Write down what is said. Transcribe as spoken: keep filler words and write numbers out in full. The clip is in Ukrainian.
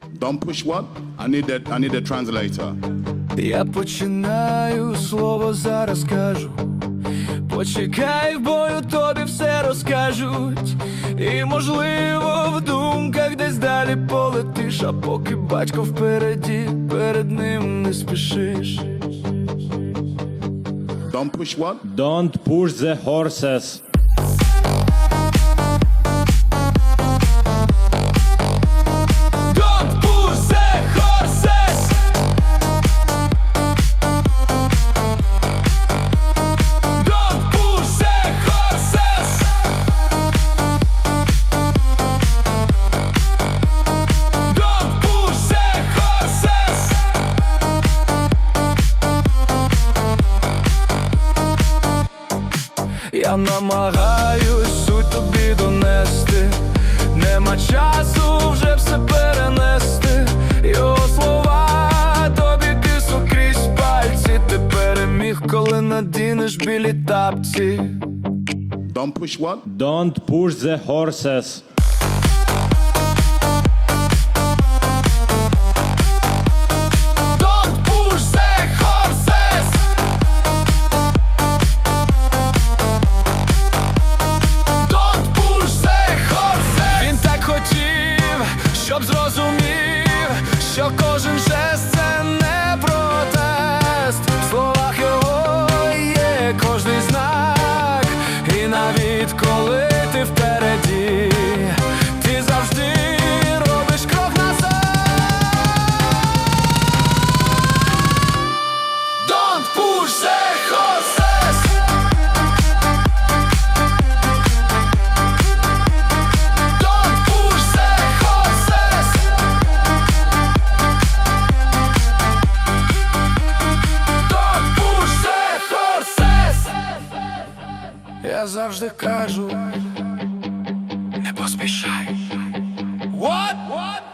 Don't push what? I need that. I need a translator. Я починаю, слово зараз кажу. Почекай, в бою тобі все розкажуть. І можливо в думках десь далі полетиш. А поки батько впереді, перед ним не спішиш. Don't push what? Don't push the horses. Don't push the horses. Don't push the horses. Don't push the horses. Я намагаюсь суть тобі донести. Нема часу вже все перенести. Його слова тобі тиснуть крізь пальці. Ти переміг, коли надінеш білі тапці. Don't push what? Don't push the horses. Don't push the horses. Don't push the horses. Він так хотів, щоб зрозумів, що кожен жест це не протест. В словах його є кожний знак. І навіть коли ти впереді, ти завжди робиш крок назад. Don't push the horses. Don't push the horses. Don't push the horses. Я завжди кажу, не поспішай. What? What?